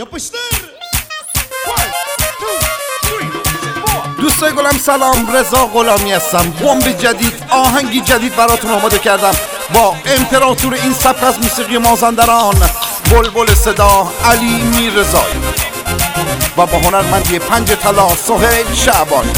دوستای گلم سلام، رضا غلامی هستم. بمب جدید، آهنگی جدید براتون آماده کردم با امپراتور این سبک از موسیقی مازندران، بلبل صدا علی میررضایی و با هنرمندی پنج طلا سهیل شعبانی.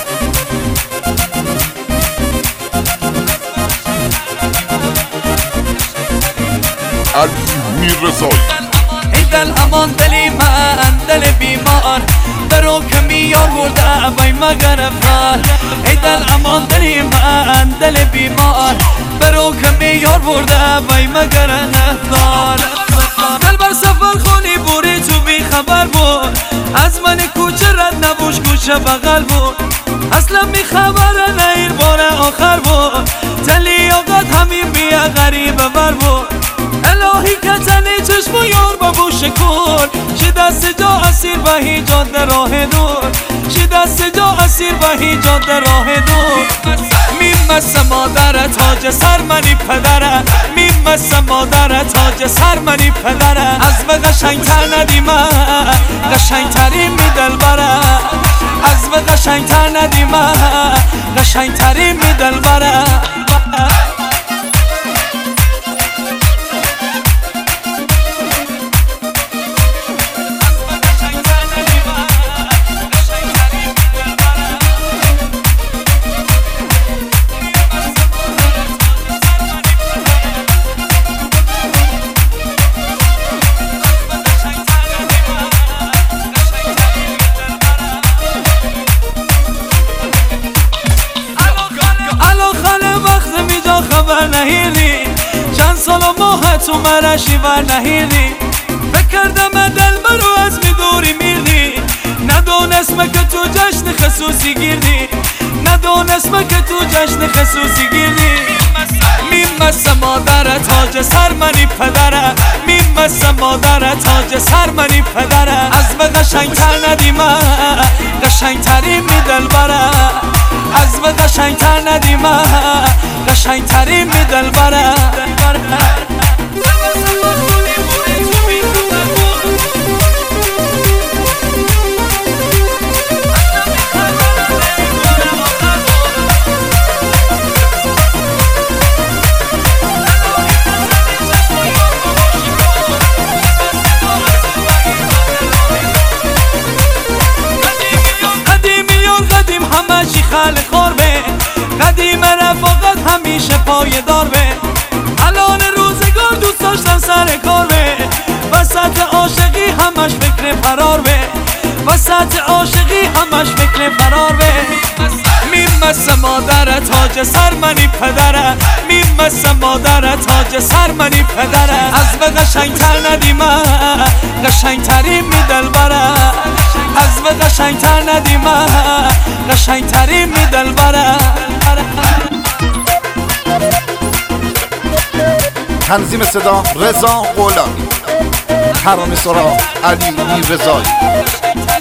علی میررضایی. دل امان دلی من دل بیمار درو کمی یار برده بای مگر افرار. ای دل امان دلی من دل بیمار درو کمی یار برده بای مگر افرار. دل بر سفر خونی بوری تو بی خبر بود، از من کوچه رد نبوش کوچه بغل بود. اصلا بی خبر نه این بار آخر بود، تلی آقاد همین بیا غریب بر بود. الهی کتنی چشم و یار بابو شکر، چی دست جا اسیر و هیجاد راه دور، چی دست جا اسیر و هیجاد راه دور. میمسه مادر تاج سر منی پدره، میمسه مادر تاج سر منی پدره. از به قشنگتر ندیمه قشنگتری می دل بره، از به قشنگتر ندیمه قشنگتری می دل بره. خبر نهیدی چند سال و ماه تو مرشی ور نهیدی، بکردم دل برو از میدوری میردی. ندونستم که تو جشن خصوصی گیردی، ندونستم که تو جشن خصوصی گیردی. میمسه مادر تاج سر منی پدره، میمسه مادر تاج سر منی پدره. از به قشنگتر ندیمه قشنگتری می دل بره، از به قشنگتر ندیمه قشنگتری می دل بره. همشی خال خوربه قدیم رفاقت همیشه پایدار به. الان روزگار دوست داشتم سر کار به، وسط عاشقی همش فکر فرار به، وسط عاشقی همش فکر فرار به. میمسه مادر تاج سر منی پدره، میمسه مادر تاج سر منی پدره. از به قشنگتر ندیمه قشنگتری می دل بره، از به قشنگتر ندیمه قشنگتری می دل بره. تنظیم صدا رضا غلامی، ترانه سرا علی میررضایی.